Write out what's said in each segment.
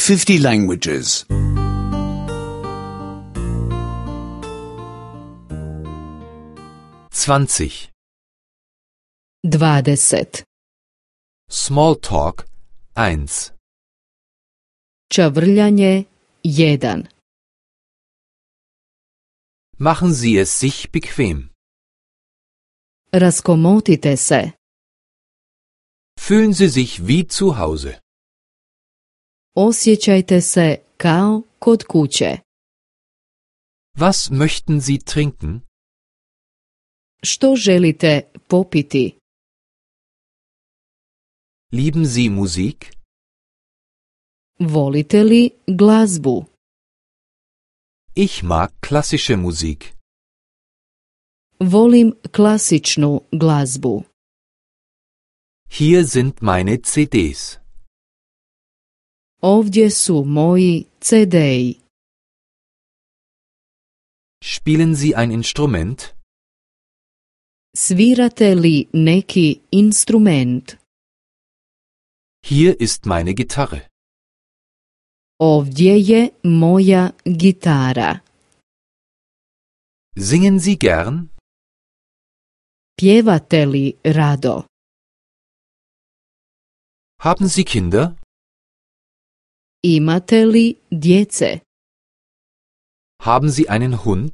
50 languages. 20. 20. Small talk 1. Čavrljanje 1. Machen Sie es sich bequem. Raskomotite se. Fühlen Sie sich wie zu Hause. Osjećajte se kao kod kuće. Was möchten Sie trinken? Što želite popiti? Lieben Sie Musik? Volite li glazbu? Ich mag klassische Musik. Volim klasičnu glazbu. Hier sind meine CDs. Ovdje su moji CD-i. Spielen Sie ein Instrument? Svirate li neki instrument? Hier ist meine Gitarre. Ovdje je moja gitara. Singen Sie gern? Pjevate li rado? Haben Sie Kinder? Imate li djece? Haben Sie einen Hund?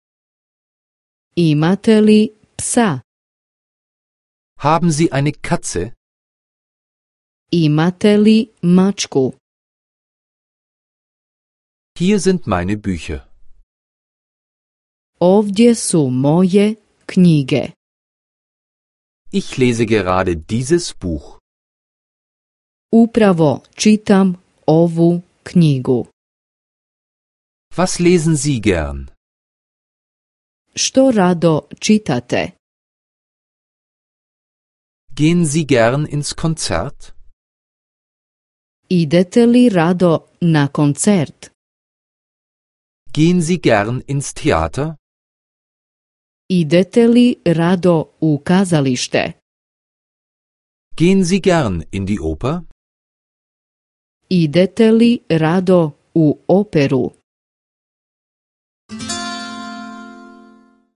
Imate li psa? Haben Sie eine Katze? Imate li mačku? Hier sind meine Bücher. Ovdje su moje knjige. Ich lese gerade dieses Buch. Upravo čitam ovu knjigu. Was lesen Sie gern? Što rado čitate? Gehen Sie gern ins Konzert? Idete li rado na koncert? Gehen Sie gern ins Theater? Idete li rado u kazalište? Gehen Sie gern in die Oper? Idete li rado u operu?